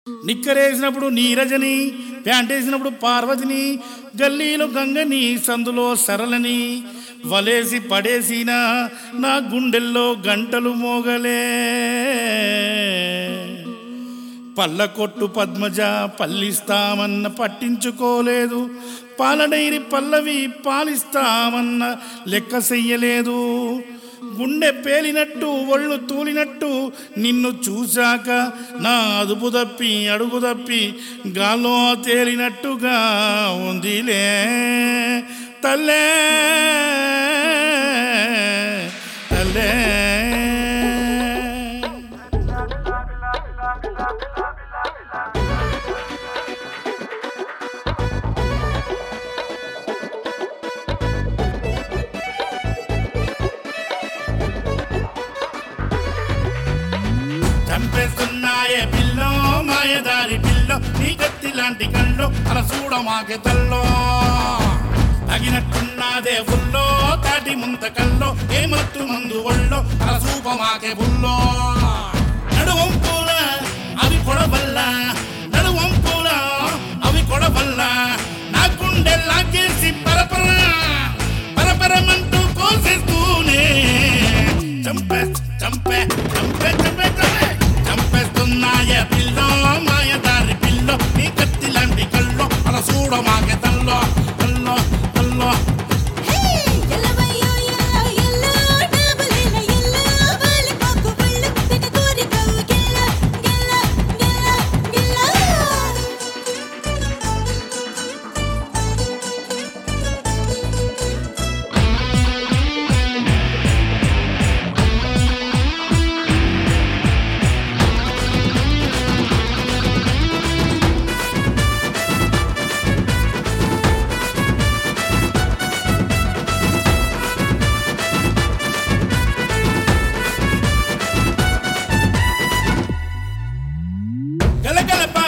నిక్కరేసినప్పుడు నీరజని, ప్యాంటేసినప్పుడు పార్వతిని, గల్లీలో గంగని, సందులో సరళని, వలేసి పడేసిన నా గుండెల్లో గంటలు మోగలే. పళ్ళ కొట్టు పద్మజ పల్లిస్తామన్న పట్టించుకోలేదు, పాలడైరి పల్లవి పాలిస్తామన్న లెక్క చెయ్యలేదు. గుండె పేలినట్టు ఒళ్ళు తూలినట్టు నిన్ను చూశాక నా అదుపు తప్పి అడుగు తప్పి గాల్లో తేలినట్టుగా ఉందిలే తల్లే తల్లే. చంపేస్తున్నాయే పిల్లో మాయదారి పిల్లో, నీ కత్తి లాంటి కళ్ళు అలా చూడ మాకే తల్లో. తగినట్టున్నదే ఫుల్లో తాటి ముంత కల్లో, ఏ మత్తు మందు ఒళ్ళో అలా చూప మాకే బుల్లో. నడువంపుల అవి కొడవల్ల, నడువంపుల అవి కొడవల్ల, నా గుండె లాగేసి పరపర పరపరమంటూ కోసేస్తూనే చంపే చంపే చంపే చంపే చంపే చంపేస్తున్నాయ పిల్లో మాయదారి పిల్లో, నీ కత్తి లాంటి కల్లో అలా చూడ మాకే తల్లో తల్లో తల్లో. గలగల